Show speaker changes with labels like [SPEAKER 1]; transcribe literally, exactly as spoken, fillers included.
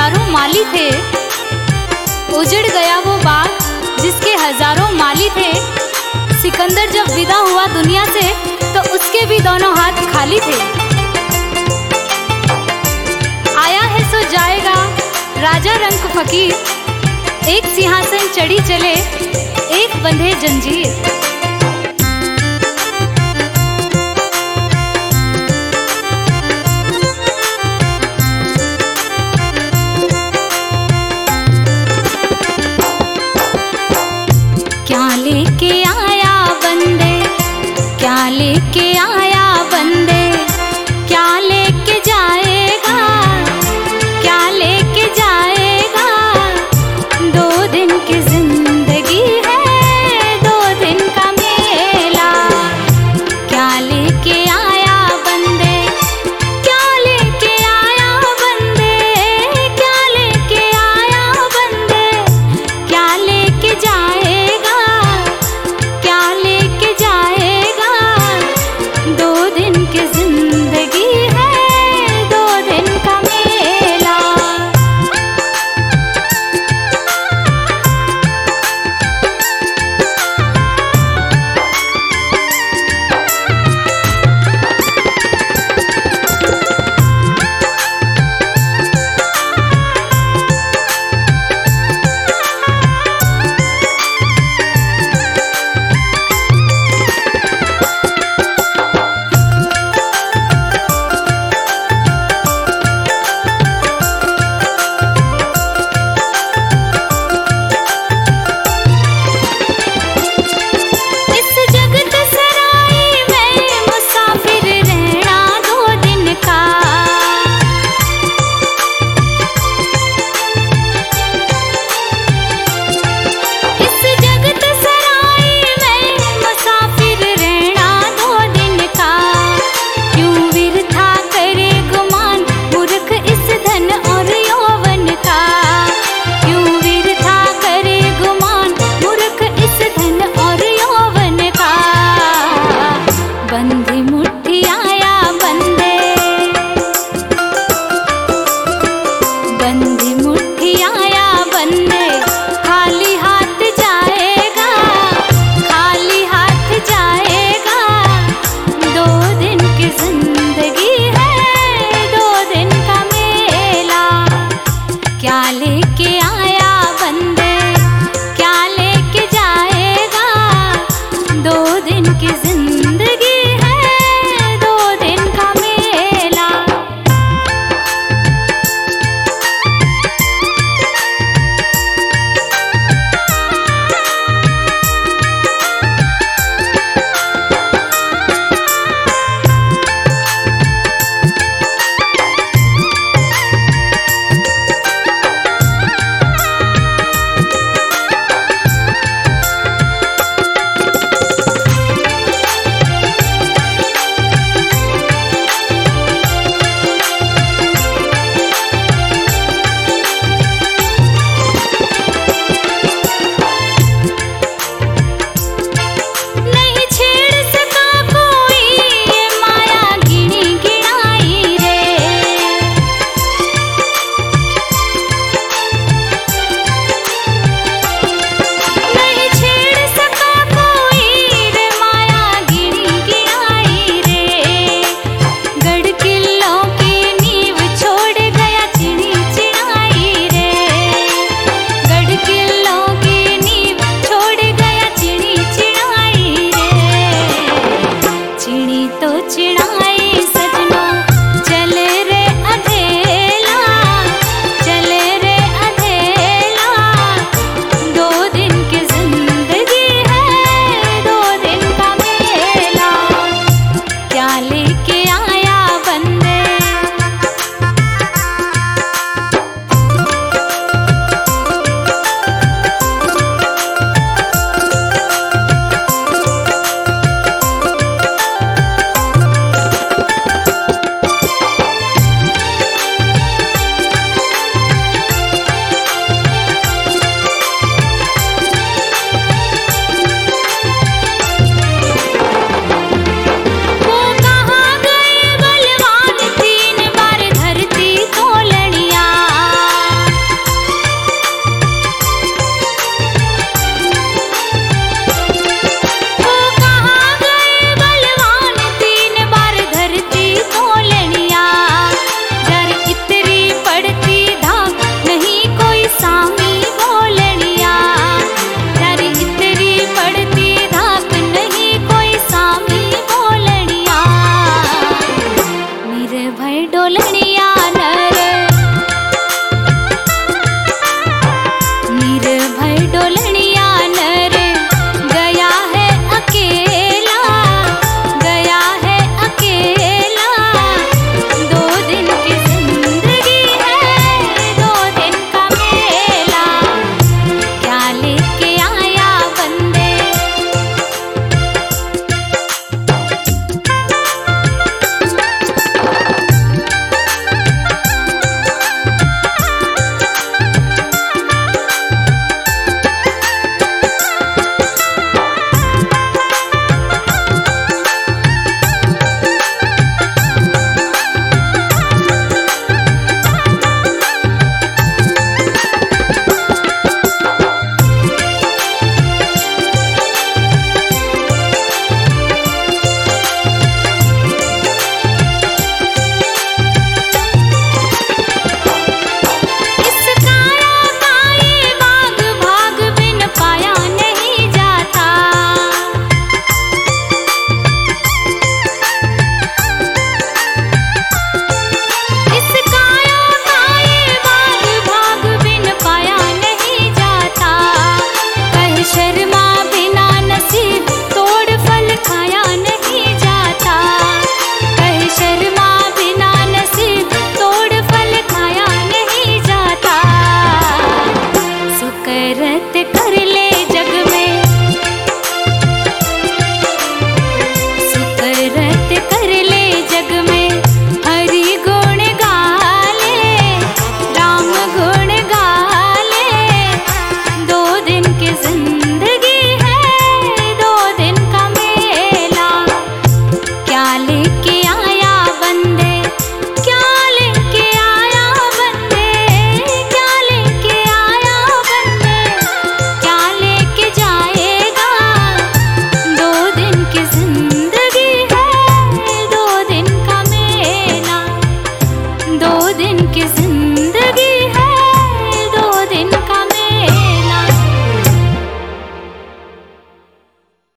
[SPEAKER 1] हजारों माली थे, उजड़ गया वो बाग जिसके हजारों माली थे। सिकंदर जब विदा हुआ दुनिया से तो उसके भी दोनों हाथ खाली थे। आया है सो जाएगा राजा रंक फकीर, एक सिंहासन चढ़ी चले एक बंधे जंजीर। क्या लेके आया बंदे, क्या लेके आया बंदे, क्या लेके जाएगा, क्या लेके जाएगा। दो दिन की जिंदगी है, दो दिन का मेला। क्या लेके आया बंदे, क्या लेके आया बंदे, क्या लेके आया बंदे, क्या लेके जाएगा, क्या लेके जाएगा। दो दिन की जिंदगी है, दो दिन का मेला। बंधी मुट्ठी आया बंदे, बंधी मुट्ठी आया बंदे, खाली हाथ जाएगा, खाली हाथ जाएगा। दो दिन की जिंदगी है, दो दिन का मेला। क्या लेके